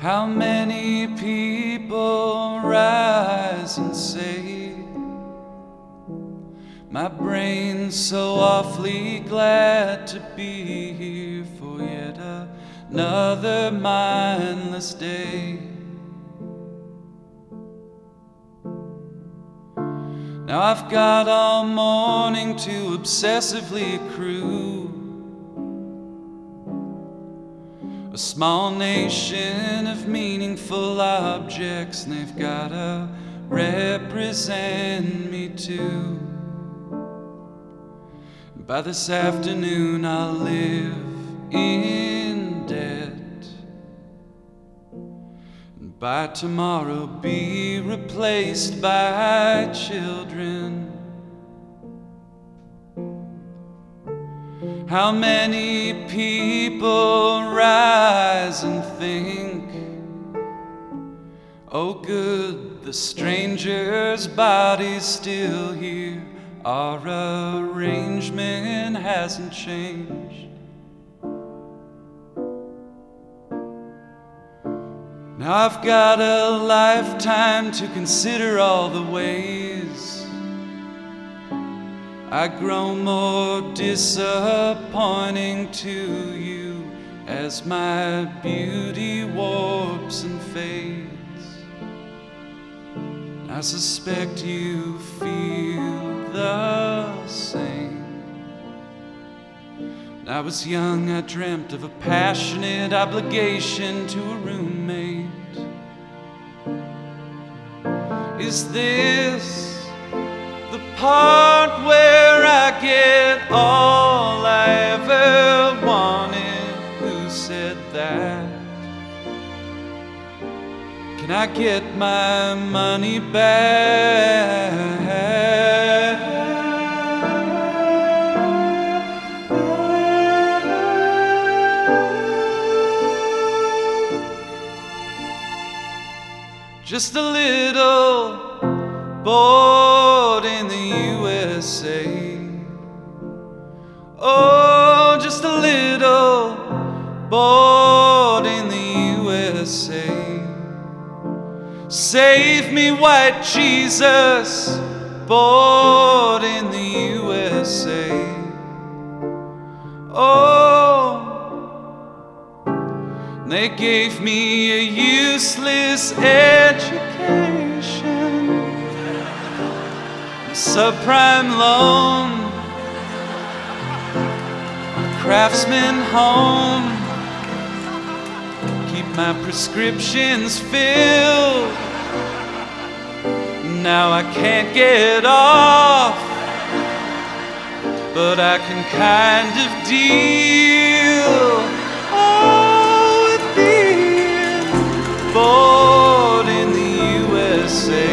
How many people rise and say, my brain's so awfully glad to be here for yet another mindless day. Now I've got all morning to obsessively accrue a small nation of meaningful objects, and they've gotta represent me too. By this afternoon I'll live in debt, and by tomorrow be replaced by children. How many people rise and think, oh good, the stranger's body's still here, our arrangement hasn't changed. Now I've got a lifetime to consider all the ways I grow more disappointing to you as my beauty warps and fades. I suspect you feel the same. When I was young, I dreamt of a passionate obligation to a roommate. Is this the part where I get all I ever wanted? Who said that? Can I get my money back? Just a little bored in the USA. Oh, just a little bored in the USA. Save me, white Jesus, bored in the USA. Oh, they gave me a useless education, a subprime loan, a craftsman home, keep my prescriptions filled. Now I can't get off, but I can kind of deal with being bored in the USA.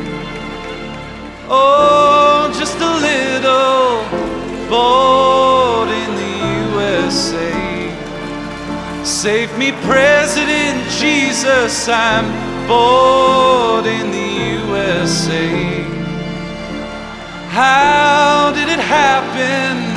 Oh, just a little bored in the USA. Save me, President Jesus, I'm bored in the USA. How did it happen?